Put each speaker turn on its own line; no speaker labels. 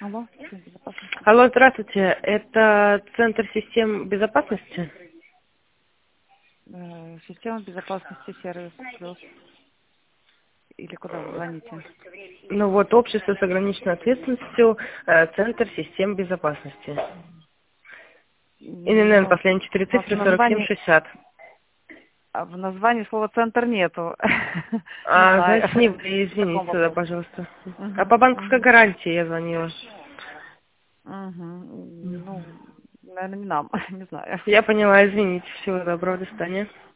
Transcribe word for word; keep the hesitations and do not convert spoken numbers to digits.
Алло, система безопасности.
Алло, здравствуйте. Это Центр систем безопасности?
Э, Система безопасности сервис плюс. Или куда вы звоните?
Ну вот, общество с ограниченной ответственностью, э, Центр систем безопасности.
М,
ИНН,
Ну,
последние четыре
у нас в
цифры сорок семь
названии,
шестьдесят.
а в названии слова центр нету. Не
А,
знаю,
значит, не вы,
в каком
извините тогда,
вопросе.
пожалуйста. А
Мгм,
по банковской
мгм,
гарантии я звонила.
мгм. Ну, наверное, не нам, не знаю.
Я поняла, извините. Всего доброго, до свидания.